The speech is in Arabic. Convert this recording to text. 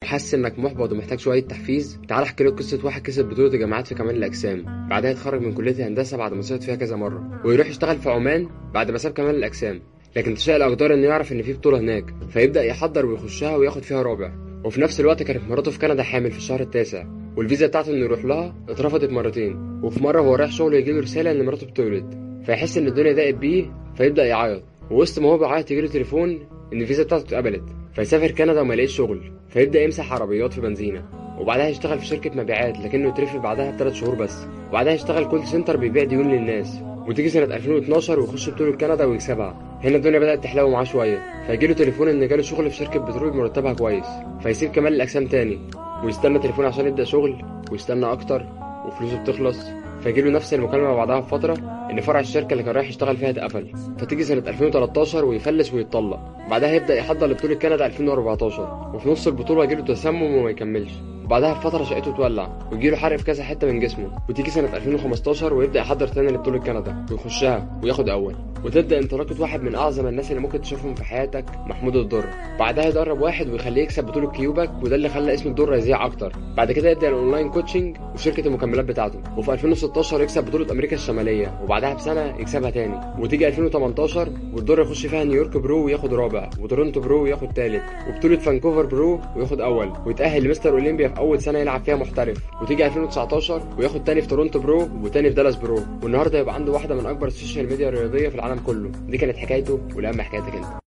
حاسس انك محبط ومحتاج شويه تحفيز؟ تعال احكي لك قصه واحد كسب بطوله الجامعات في كمال الاجسام، بعدها يتخرج من كليه الهندسه بعد ما سقط فيها كذا مره، ويروح يشتغل في عمان بعد ما ساب كمال الاجسام. لكن تشاء الاقدار انه يعرف ان في بطوله هناك، فيبدا يحضر ويخشها وياخد فيها رابع. وفي نفس الوقت كانت مراته في كندا حامل في الشهر التاسع، والفيزا بتاعته انه يروح لها اترفضت مرتين. وفي مره وهو رايح شغله يجيله رساله ان مراته بتولد، فيحس ان الدنيا ضاقت بيه فيبدا يعيط. ووسط ما هو بيعيط يجيله تليفون ان الفيزا بتاعته اتقبلت، فيسافر كندا وما يلاقيش شغل، فيبدا يمسح عربيات في بنزينه. وبعدها يشتغل في شركه مبيعات لكنه يترفد بعدها ب3 شهور بس. وبعدها يشتغل كول سنتر بيبيع ديون للناس. وتيجي سنه 2012 ويخش بطوله كندا ويكسبها. هنا الدنيا بدات تحلو معاه شويه، فيجيله تليفون ان جاله شغل في شركه بترول مرتبها كويس، فيسيب كمال الاجسام تاني ويستنى تليفون عشان يبدا شغل، ويستنى اكتر وفلوسه بتخلص. فيجيله نفس المكالمه بعدها بفتره ان فرع الشركه اللي كان رايح يشتغل فيها اتقفل. فتيجي سنه 2013 ويفلس ويتطلق. بعدها يبدا يحضر لبطوله كندا 2014، وفي نص البطوله يجيله تسمم وما يكملش. وبعدها بفتره شقته تولع ويجيله حرق في كذا حته من جسمه. وتيجي سنه 2015 ويبدا يحضر تاني لبطوله كندا ويخشها وياخد اول. وتبدا انطلاقه واحد من اعظم الناس اللي ممكن تشوفهم في حياتك، محمود الضر. بعدها يدرب واحد ويخليه يكسب بطوله كيوباك، وده اللي خلى اسم الضر يذيع اكتر. بعد كده يبدا الاونلاين كوتشنج وشركه المكملات بتاعته. وفي 2016 يكسب بطوله امريكا الشماليه، وبعدها بسنه يكسبها تاني. وتيجي 2018 والضر يخش فيها نيويورك برو وياخد رابع، وتورنتو برو وياخد تالت، وبطوله فانكوفر برو وياخد اول، ويتاهل لمستر اولمبيا في اول سنه يلعب فيها محترف. وتيجي 2019 وياخد تاني في تورنتو برو وتاني في دالاس برو، والنهارده يبقى عنده واحده من اكبر السوشيال ميديا الرياضيه في العالم كله. دي كانت حكايته، والان حكايتك انت.